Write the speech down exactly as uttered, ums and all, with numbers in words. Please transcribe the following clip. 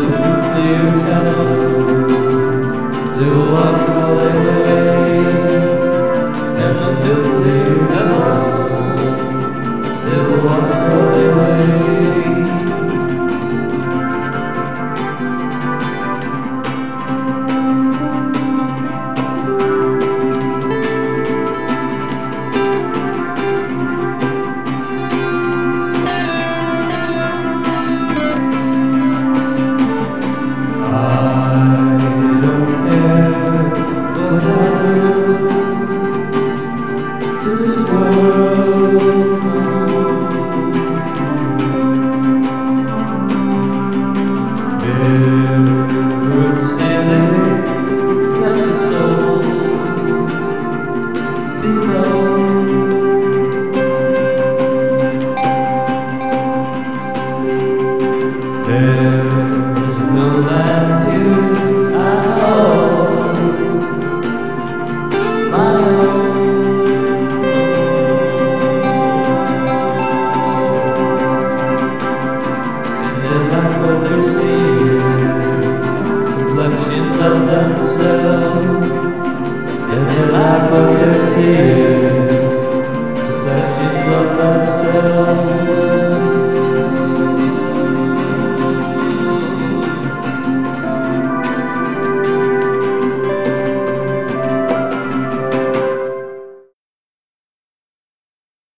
nuclear heaven. They will watch all their way. And the nuclear heaven. They will watch all their way. There's no land here at all, my own. And they laugh what they're seeing, reflections of themselves. And they laugh what they're seeing.